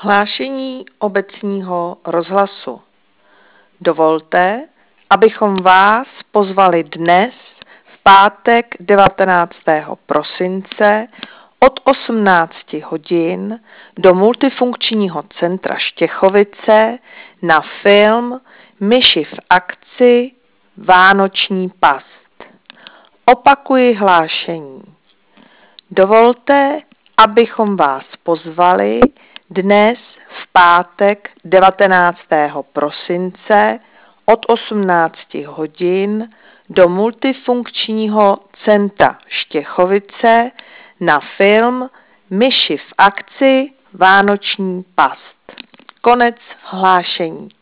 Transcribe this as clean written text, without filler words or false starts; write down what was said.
Hlášení obecního rozhlasu. Dovolte, abychom vás pozvali dnes v pátek 19. prosince od 18 hodin do multifunkčního centra Štěchovice na film Myši v akci Vánoční past. Opakuji hlášení. Dovolte, abychom vás pozvali dnes v pátek 19. prosince od 18 hodin do multifunkčního centra Štěchovice na film Myši v akci Vánoční past. Konec hlášení.